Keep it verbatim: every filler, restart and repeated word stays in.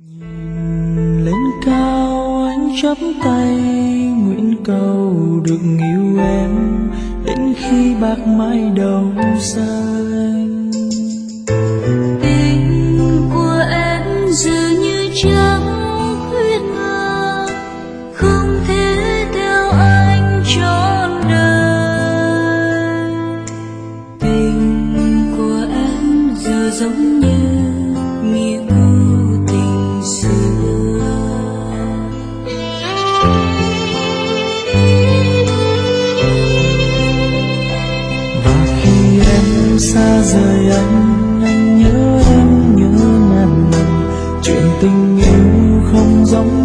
Nhìn lên cao anh chắp tay nguyện cầu được yêu em đến khi bạc mái đầu xanh. Tình của em dường như trắng khuyết ngờ, không thể theo anh trọn đời. Tình của em giờ giống như nghĩa cũ tình xưa. Và khi em xa rời anh, anh nhớ em nhớ ngàn lần. Chuyện tình yêu không giống